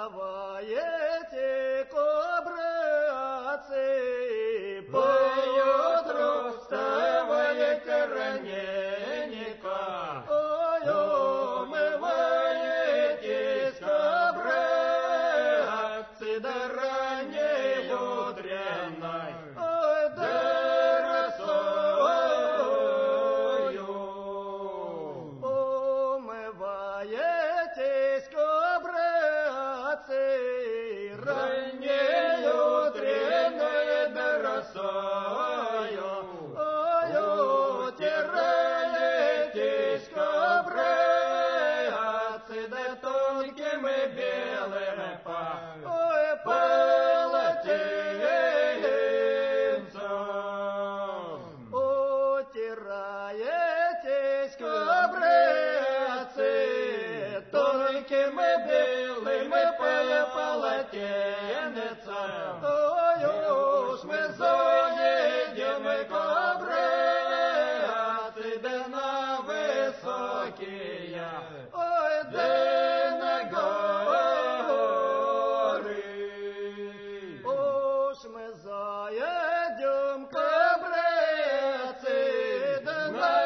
вставайте, кобратцы, поутру вставайте раненько, ой, умываетесь, кобратцы, да ранней утренной, ой, да росою. Умываетесь, кобратцы, ранней утренной, да росою, ой, утираетесь, кобратцы, да тонким и белым полотенцем. Утираетесь, кобратцы, тонким и белым полотенцем. Ой, уж мы заедем, кобратцы, да на высокие, ой, да на горы. Уж мы заедем, кобратцы, да на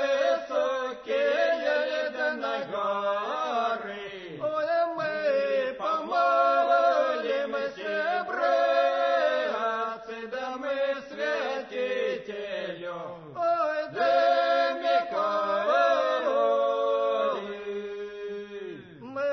высокие, да на горы. Ой, мы помолимся, братцы, да мы святителю, ой, да Миколе. Мы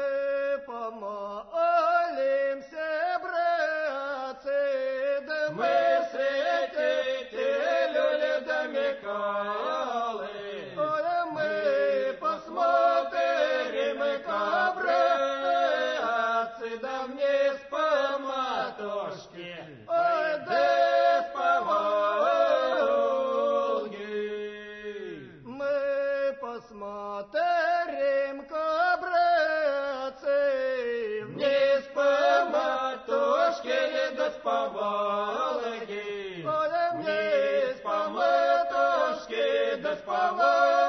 помолимся, братцы, да мы святителю, да Миколы. Ой, мы посмотрим, кобратцы, да вниз по матушке, ой, да по Волге. Мы посмотрим, кобратцы, вниз по матушке, да по Волге. Ой, вниз по матушке, да по Волге.